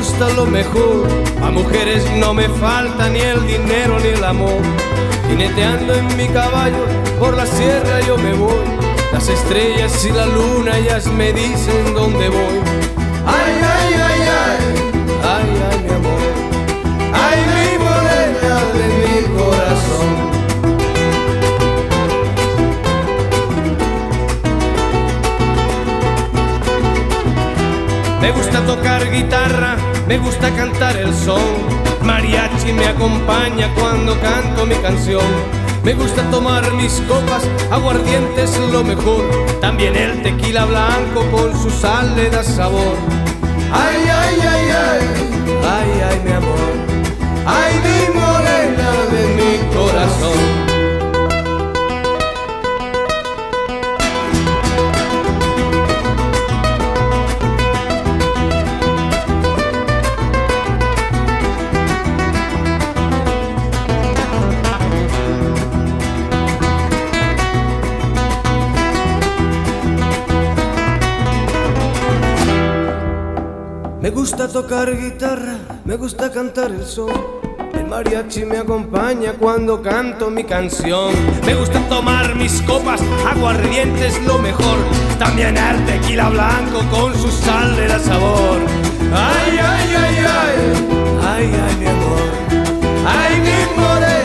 gusta lo mejor. A mujeres no me falta ni el dinero ni el amor. Jineteando en mi caballo por la sierra yo me voy. Las estrellas y la luna ellas me dicen dónde voy. Ay, ay, ay, ay, ay, ay, mi amor. Ay, mi morena de mi corazón. Me gusta tocar guitarra, me gusta cantar el son. Mariachi me acompaña cuando canto mi canción. Me gusta tomar mis copas, aguardiente es lo mejor. También el tequila blanco con su sal le da sabor. Ay, ay, ay, ay, ay, ay, mi amor. Ay, mi morena de mi corazón. Me gusta tocar guitarra, me gusta cantar el son. El mariachi me acompaña cuando canto mi canción. Me gusta tomar mis copas, aguardiente es lo mejor. También el tequila blanco con su sal le da sabor. Ay, ay, ay, ay, ay, ay, mi amor. Ay, mi morena.